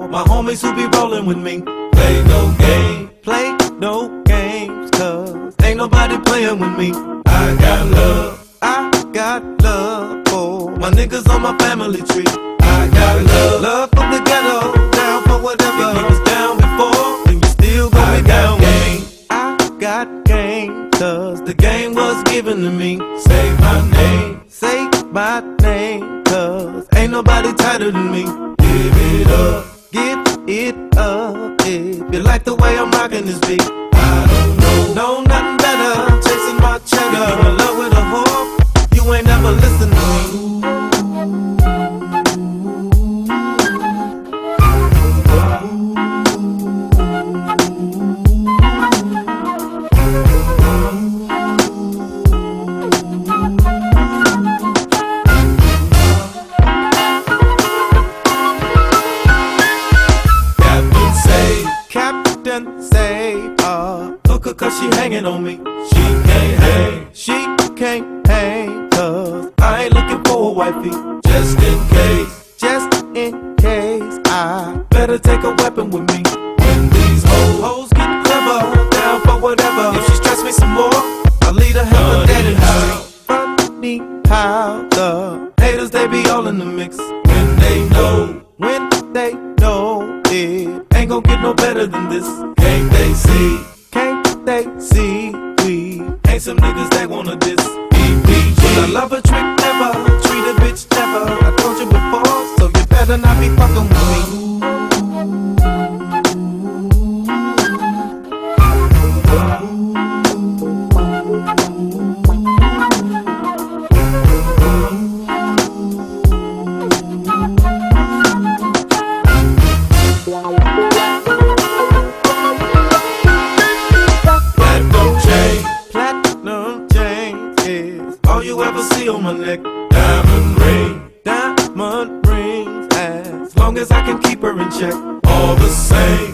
my homies who be rolling with me. Play no game, play no games, cause ain't nobody playing with me. I got love for my niggas on my family tree. I got love from the ghetto, down for whatever. If you was down before, then you still gon' be down with me. I got game, cause the game was given to me. Say my name, cause ain't nobody tighter than me. Give it up if you like the way I'm rocking this beat. I don't know nothing better, chasing my cheddar. If you in love with a whore, you ain't never listen to me. Hooker cause she hanging on me. She can't hang cause I ain't looking for a wifey. Just in case I better take a weapon with me. When these hoes get clever, down for whatever. If she stress me some more, I'll lead her hell to daddy house. Funny how the haters, they be all in the mix. When they know it ain't gon' get no better than this. Can't they see we ain't some niggas that wanna diss EPG. I love a trick never, treat a bitch never. I told you before, so you better not be fucking with me. All you ever see on my neck, diamond rings. As long as I can keep her in check, all the same.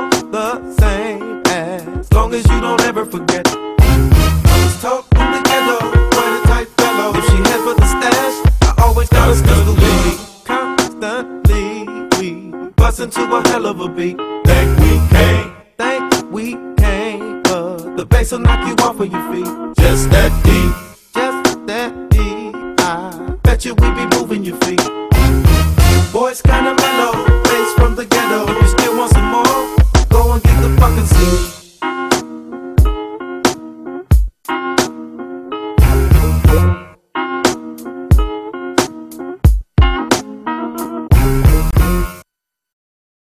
As long as you don't ever forget. I was taught from the ghetto, quite a tight fellow. If she head for the stash, I always got a still constantly we bust into a hell of a beat. Think we came, but the bass will knock you off of your feet. Just that deep. I bet you we be moving your feet. Boys kinda mellow, bass from the